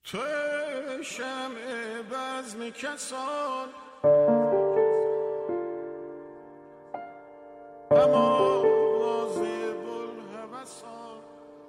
تو شمع بزم کسان هماواز بلهوسان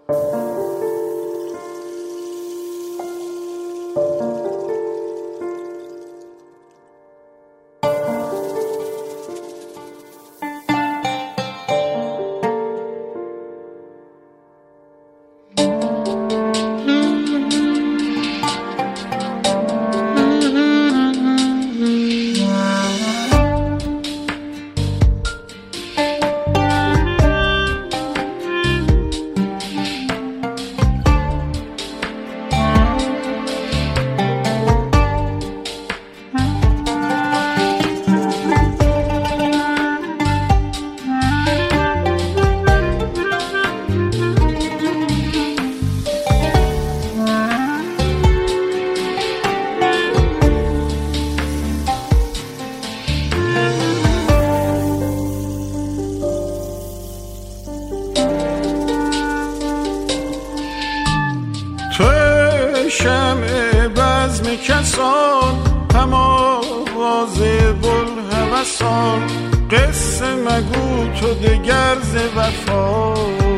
شمع بزم کسان هماواز بلهوسان قصه مگو تو دگر ز وفا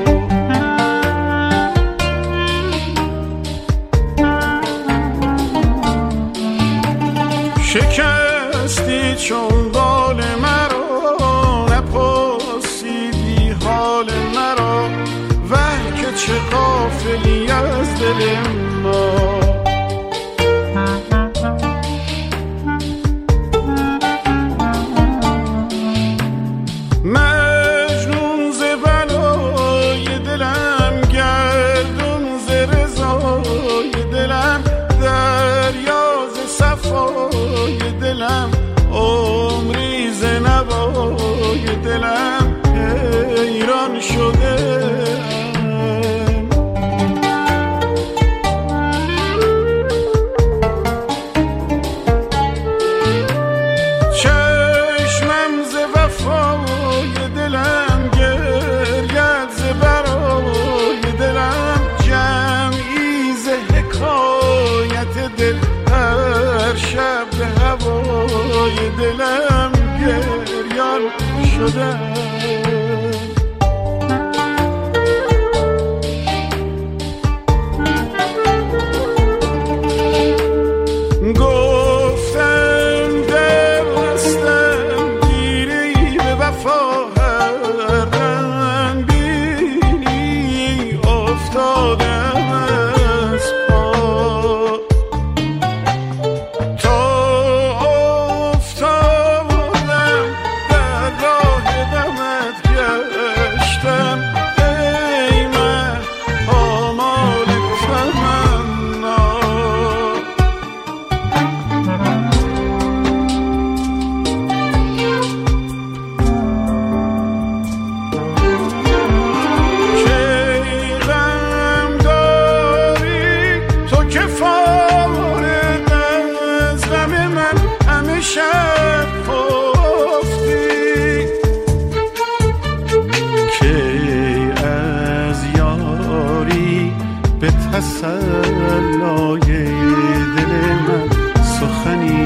شکستی چون بال مرا نپرسیدی حال مرا وه که چه غافلی از دل ما مجنون ز بلای دلم گردون ز رضای دلم دریا ز صفای دلم عمری ز نوای دلم حیران شده شب به هوای دلم گریان شده گفتم در هستم دیری به وفا هر دم بینی افتادم از پا تسلای دل من سخنی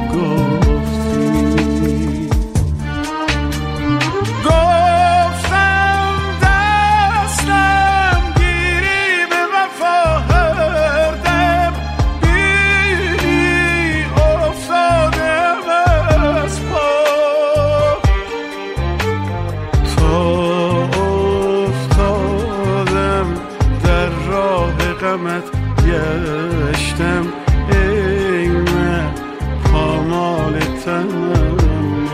گفتی گفتم دستم گیری به وفا هر دم بینی افتادم از پا تا افتادم در راه غمت گشتم ای من پامال تنم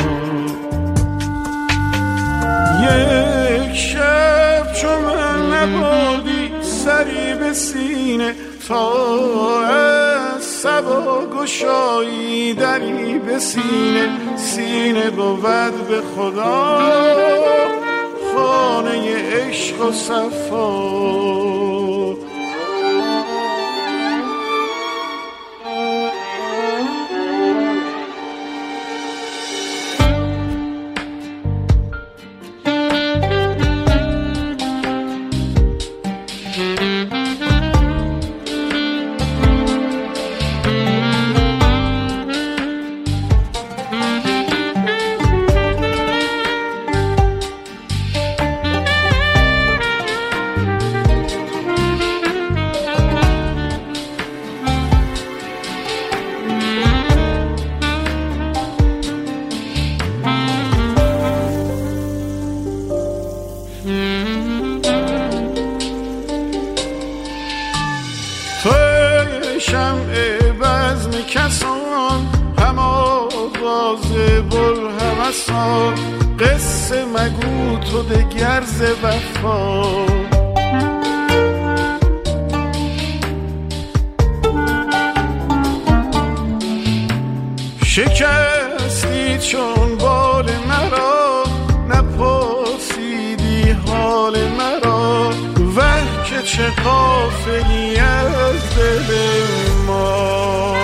یک شب چون من نبردی سری به سینه تا از صبا گشایی دری به سینه سینه بود به خدا خانه عشق و صفا شمع بزم کسان، هم آغاز بلهوسان، قصه مگو تو دگر ز وفا. شکستی چون بال مرا، نپرسیدی حال مرا، وه که چه غافلی از دل ما.